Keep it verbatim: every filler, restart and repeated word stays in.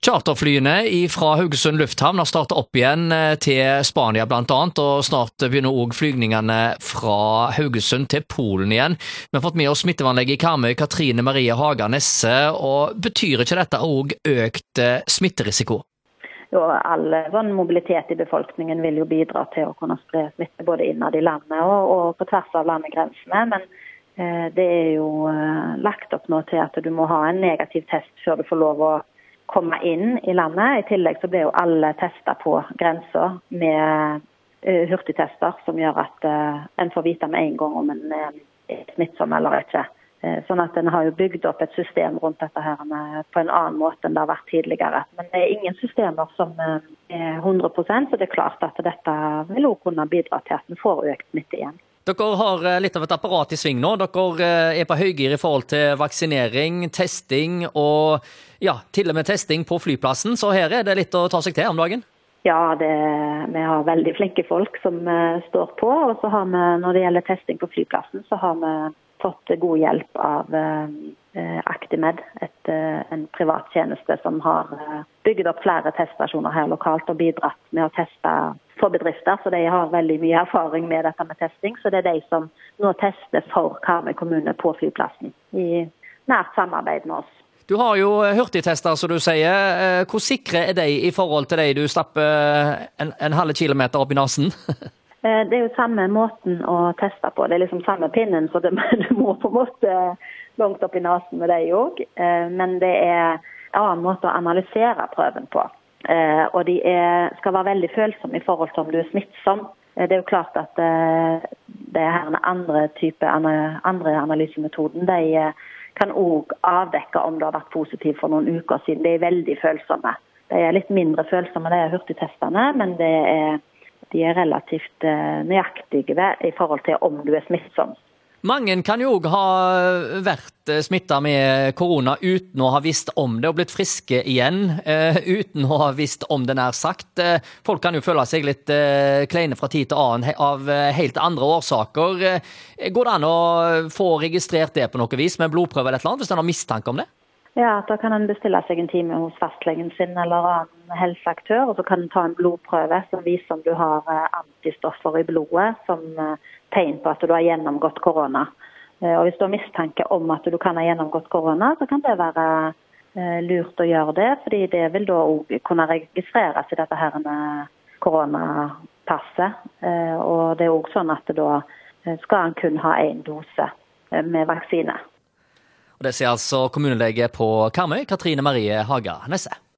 Charterflyene fra Haugesund lufthavn har startet opp igjen til Spania blant annet, og snart begynner også flygningene fra Haugesund til Polen igjen. Vi har fått med oss smittevernlege i Karmøy, Katrine Marie Haga Nesse, og betyr ikke dette også økt smitterisiko? Jo, all sånn mobilitet i befolkningen vil jo bidra til å kunne spre smitte både innad i landet og, og på tvers av landegrensene, men eh, det er jo eh, lagt opp nå til at du må ha en negativ test før du får lov å komme inn i landet. I tillegg så blir jo alle testet på grenser med uh, hurtigtester som gjør at uh, en får vite med en gang om en uh, er smittsom eller ikke. Uh, sånn at en har jo bygd opp et system rundt dette her med, på en annen måte enn det har vært tidligere. Men det er ingen systemer som uh, er hundre prosent, så det er klart at dette vil også kunne bidra til at en får økt smitte igjen. Dere har litt av et apparat i sving nå. Dere er på høygir i forhold til vaksinering, testing og ja, til og med testing på flyplassen. Så her er det litt å ta seg til om dagen? Ja, det, vi har veldig flinke folk som uh, står på. Og så har vi, når det gjelder testing på flyplassen, så har vi fått god hjelp av uh, Actimed, et, uh, en privat tjeneste som har uh, bygget opp flere teststasjoner her lokalt og bidratt med å teste for bedrifter, så de har veldig mye erfaring med dette med testing, så det er de som nå tester for Karmøy kommune på flyplassen, i nært samarbeid med oss. Du har jo hurtigtester, som du sier. Hvor sikre er de i forhold til de du stapper en, en halv kilometer opp i nasen? Det er jo samme måten å teste på, det er liksom samme pinnen, så det, du må på en måte langt opp i nasen med de også, men det er en annen måte å analysere prøven på. Uh, og de er, skal være veldig følsomme i forhold til om du er smittsom. Uh, det er jo klart at uh, det her en andre type ana, andre analysemetoden, de uh, kan også avdekke om du har vært positiv for noen uker siden. De er veldig følsomme. De er litt mindre følsomme, de er hurtigtestene, men det er, de er relativt uh, nøyaktige i forhold til om du er smittsom. Mange kan jo også ha vært smittet med korona uten å ha visst om det og blitt friske igjen, uh, uten å ha visst om det nær sagt. Uh, folk kan jo føle seg litt uh, kleine fra tid til annen av uh, helt andre årsaker. Uh, går det an å få registrert det på noe vis med blodprøve eller et eller annet, hvis en har mistanke om det? Ja, da kan en bestille seg en time hos fastlegen sin eller annen helseaktør, og så kan en ta en blodprøve som viser om du har uh, antistoffer i blodet, som uh, tegn på at du har gjennomgått korona. Uh, og hvis du har mistanke om at du kan ha gjennomgått korona, så kan det være uh, lurt å gjøre det, fordi det vil da også kunne registreres i dette her med koronapasset. Uh, og det er også sånn at da skal en kun ha en dose uh, med vaksine. Og det sier altså kommunelege på Karmøy, Katrine Marie Haga Nesse.